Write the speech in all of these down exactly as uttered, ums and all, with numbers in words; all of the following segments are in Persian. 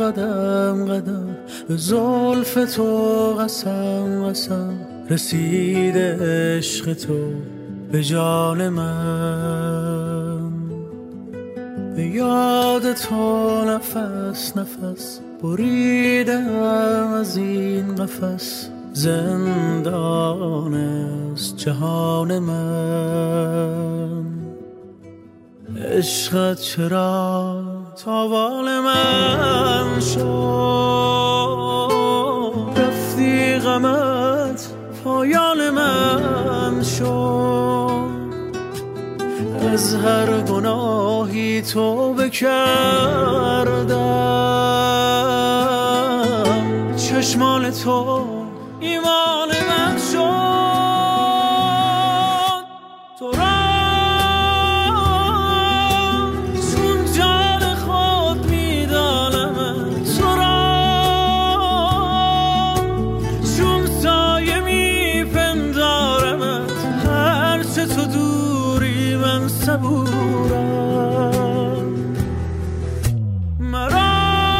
قدم قدم به زلف تو قسم قسم رسیده عشق تو به جان من. به یاد تو نفس نفس بریدم از این قفس، زندان است جهان من. عشقت چرا تاوان من شد، رفتی غمت پایان من شد. از هر گناهی توبه کردم، چشمان تو ایمان من شد. تو را چون جان خود میدانم، تو را چون سایه میپندارمت، هرچه تو دوری من صبورم. مرا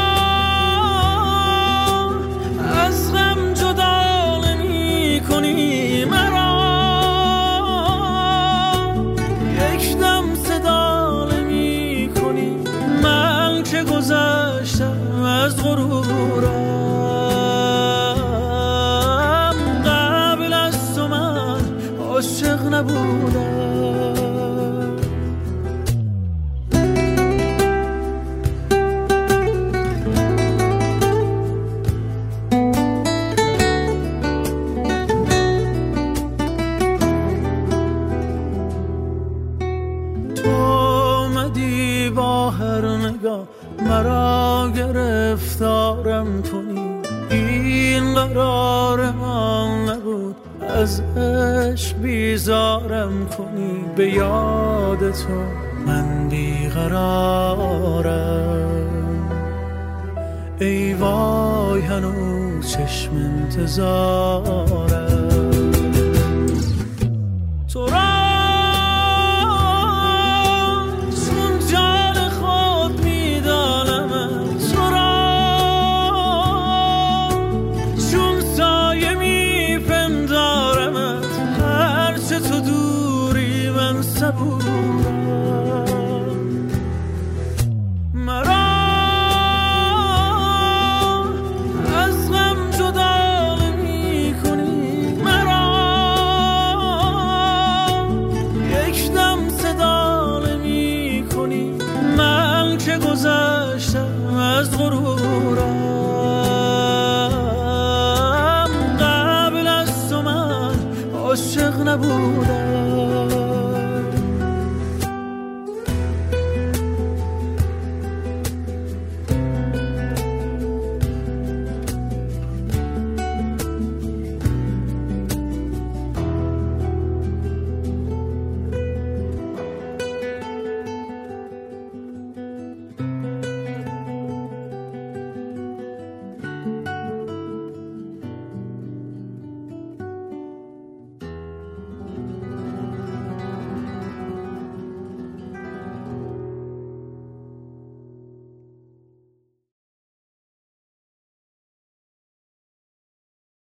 از غم جدا نمی کنی، مرا یک دم صدا نمی کنی. من که گذشتم از غرورم، قبل از تو من عاشق نبودم. با هر نگاه مرا گرفتارم کنی، این قرار من نبود از عشق بیزارم کنی. به یاد تو من بیقرارم، ای وای هنوز چشم انتظارم. تو را مرا از غم جدا نمی کنی، مرا یک دم صدا نمی کنی. من که گذشتم از غرورم، قبل از تو من عاشق نبودم.